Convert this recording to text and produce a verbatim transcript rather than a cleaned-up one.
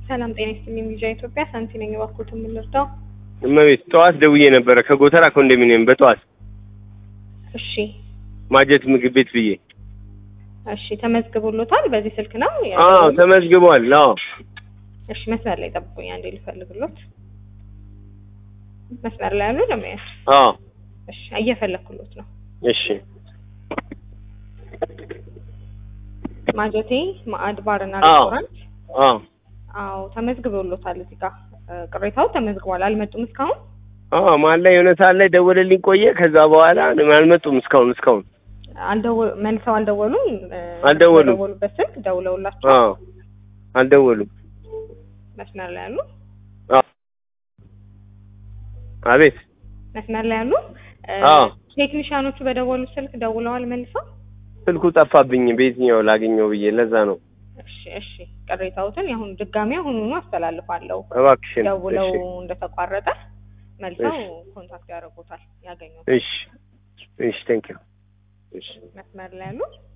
ሰላም ጤና ይስጥልኝ ልጅ ኢትዮጵያ ሳንቲ ነኝ ባኩት ምን ልርዳው እመቤት ጠዋት ደውዬ ነበር ከጎተራ ኮንዶሚኒየም በጠዋት እሺ ማጀት ምግብ ቤት ብዬ እሺ ተመዝግቦሎታል በዚህ ስልክ ነው አዎ ተመዝግቧል አዎ እሺ መስመር ላይ ጠብቁኝ አንዴ ልፈልግሎት መስመር ላይ ያሉ ለምን አዎ እሺ እየፈለኩሎት ነው እሺ ማጀቴ ማዕድ ባርና ሬስቶራንት አዎ አዎ ተመዝግቦሎታል እዚህ ጋር ቅሬታው ተመዝግቧል አልመጡም እስካሁን አዎ ማን ላይ የሆነ ሰዓት ላይ ደወለልኝ ቆየ ከዛ በኋላ አልመጡም እስካሁን እስካሁን አልደወሉ መልሰው አልደወሉም አልደወሉም ደወሉበት ስልክ ደውለውላችሁ አዎ አልደወሉም መስመር ላይ ያሉ አዎ አቤት መስመር ላይ ያሉ አዎ ቴክኒሻኖቹ በደወሉ ስልክ ደውለዋል መልሰው ስልኩ ጠፋብኝ በየትኛው ላገኘው ብዬ ለዛ ነው እሺ እሺ ቅሬታውትን አሁን ድጋሚ አሁኑኑ አስተላልፋለሁ እባክሽን ደውለው እንደተቋረጠ መልሰው ኮንታክት ያደርጉታል ያገኙታል እሺ እሺ ቴንክ ዩ እሺ መስመር ላይ ያሉ